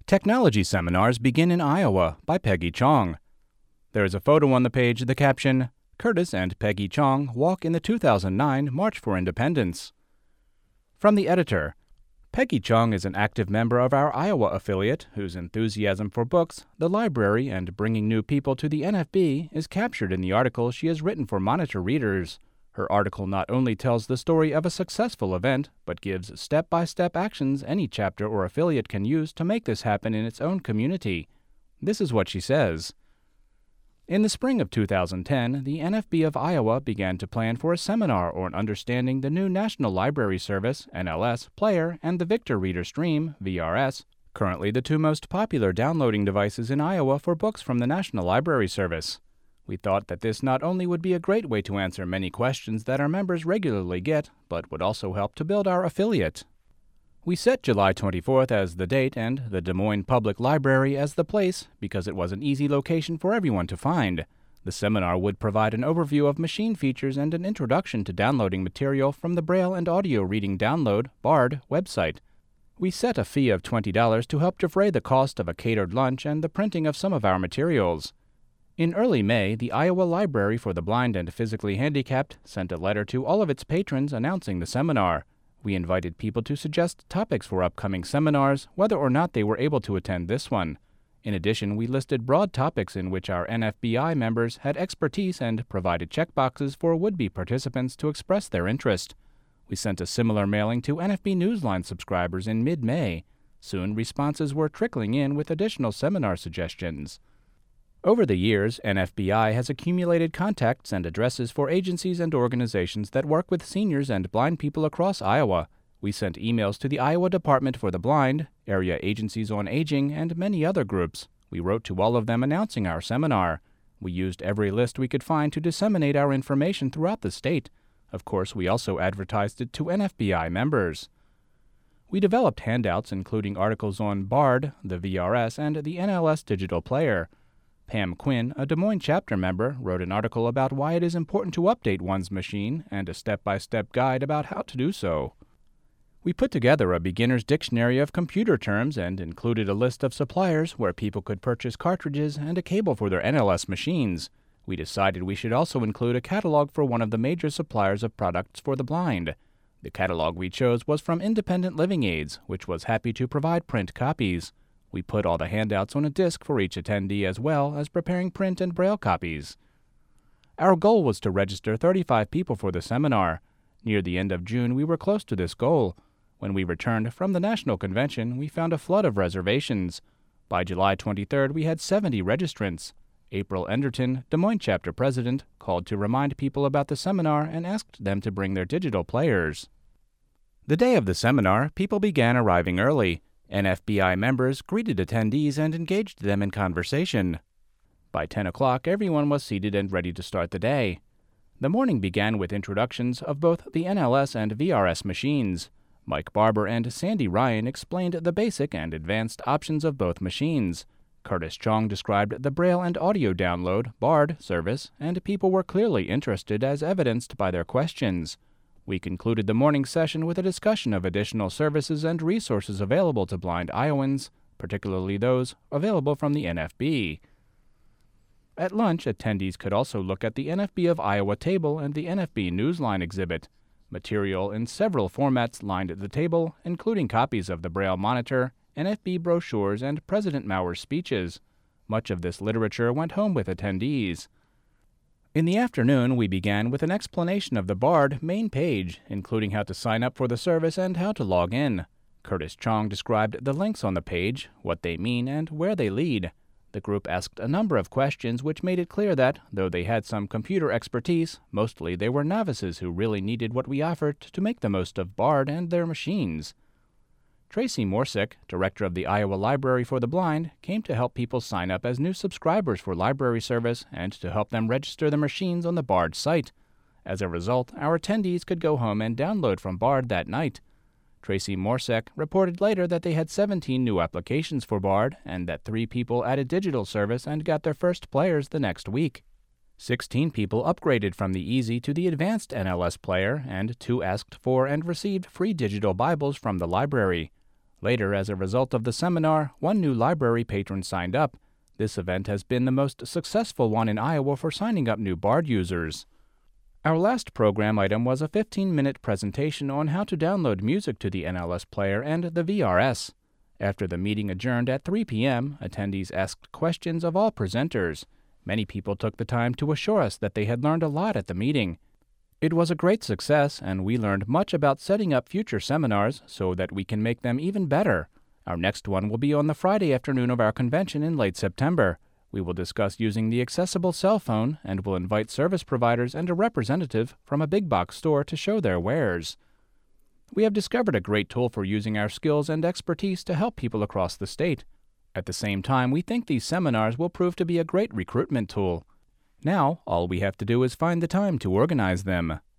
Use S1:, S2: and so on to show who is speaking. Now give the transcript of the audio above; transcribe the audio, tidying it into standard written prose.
S1: Technology Seminars Begin in Iowa by Peggy Chong. There is a photo on the page, the caption, Curtis and Peggy Chong walk in the 2009 March for Independence. From the editor, Peggy Chong is an active member of our Iowa affiliate whose enthusiasm for books, the library, and bringing new people to the NFB is captured in the article she has written for Monitor readers. Her article not only tells the story of a successful event, but gives step-by-step actions any chapter or affiliate can use to make this happen in its own community. This is what she says. In the spring of 2010, the NFB of Iowa began to plan for a seminar on understanding the new National Library Service, NLS, player and the Victor Reader Stream, VRS, currently the two most popular downloading devices in Iowa for books from the National Library Service. We thought that this not only would be a great way to answer many questions that our members regularly get, but would also help to build our affiliate. We set July 24th as the date and the Des Moines Public Library as the place because it was an easy location for everyone to find. The seminar would provide an overview of machine features and an introduction to downloading material from the Braille and Audio Reading Download, BARD, website. We set a fee of $20 to help defray the cost of a catered lunch and the printing of some of our materials. In early May, the Iowa Library for the Blind and Physically Handicapped sent a letter to all of its patrons announcing the seminar. We invited people to suggest topics for upcoming seminars, whether or not they were able to attend this one. In addition, we listed broad topics in which our NFBI members had expertise and provided checkboxes for would-be participants to express their interest. We sent a similar mailing to NFB Newsline subscribers in mid-May. Soon, responses were trickling in with additional seminar suggestions. Over the years, NFBI has accumulated contacts and addresses for agencies and organizations that work with seniors and blind people across Iowa. We sent emails to the Iowa Department for the Blind, area agencies on aging, and many other groups. We wrote to all of them announcing our seminar. We used every list we could find to disseminate our information throughout the state. Of course, we also advertised it to NFBI members. We developed handouts including articles on BARD, the VRS, and the NLS digital player. Pam Quinn, a Des Moines chapter member, wrote an article about why it is important to update one's machine and a step-by-step guide about how to do so. We put together a beginner's dictionary of computer terms and included a list of suppliers where people could purchase cartridges and a cable for their NLS machines. We decided we should also include a catalog for one of the major suppliers of products for the blind. The catalog we chose was from Independent Living Aids, which was happy to provide print copies. We put all the handouts on a disc for each attendee as well as preparing print and Braille copies. Our goal was to register 35 people for the seminar. Near the end of June, we were close to this goal. When we returned from the National Convention, we found a flood of reservations. By July 23rd, we had 70 registrants. April Enderton, Des Moines chapter president, called to remind people about the seminar and asked them to bring their digital players. The day of the seminar, people began arriving early. NFBI members greeted attendees and engaged them in conversation. By 10 o'clock, everyone was seated and ready to start the day. The morning began with introductions of both the NLS and VRS machines. Mike Barber and Sandy Ryan explained the basic and advanced options of both machines. Curtis Chong described the Braille and Audio Download, BARD, service, and people were clearly interested as evidenced by their questions. We concluded the morning session with a discussion of additional services and resources available to blind Iowans, particularly those available from the NFB. At lunch, attendees could also look at the NFB of Iowa table and the NFB Newsline exhibit. Material in several formats lined the table, including copies of the Braille Monitor, NFB brochures, and President Mauer's speeches. Much of this literature went home with attendees. In the afternoon, we began with an explanation of the BARD main page, including how to sign up for the service and how to log in. Curtis Chong described the links on the page, what they mean, and where they lead. The group asked a number of questions which made it clear that, though they had some computer expertise, mostly they were novices who really needed what we offered to make the most of BARD and their machines. Tracy Morsick, director of the Iowa Library for the Blind, came to help people sign up as new subscribers for library service and to help them register their machines on the BARD site. As a result, our attendees could go home and download from BARD that night. Tracy Morsick reported later that they had 17 new applications for BARD and that 3 people added digital service and got their first players the next week. 16 people upgraded from the Easy to the Advanced NLS player, and 2 asked for and received free digital Bibles from the library. Later, as a result of the seminar, one new library patron signed up. This event has been the most successful one in Iowa for signing up new Bard users. Our last program item was a 15-minute presentation on how to download music to the NLS player and the VRS. After the meeting adjourned at 3 p.m., attendees asked questions of all presenters. Many people took the time to assure us that they had learned a lot at the meeting. It was a great success, and we learned much about setting up future seminars so that we can make them even better. Our next one will be on the Friday afternoon of our convention in late September. We will discuss using the accessible cell phone and will invite service providers and a representative from a big box store to show their wares. We have discovered a great tool for using our skills and expertise to help people across the state. At the same time, we think these seminars will prove to be a great recruitment tool. Now, all we have to do is find the time to organize them.